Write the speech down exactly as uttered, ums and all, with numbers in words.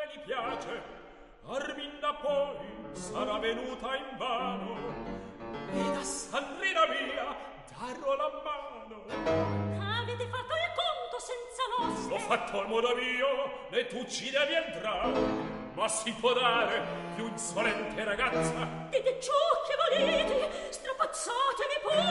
gli piace, Arminda poi sarà venuta in vano, ed a Sandrina mia darò la mano. Avete fatto il conto senza l'oste? L'ho fatto al modo mio, né tu ci devi entrare, ma si può dare più insolente ragazza. Dite ciò che volete, strapazzatemi pure.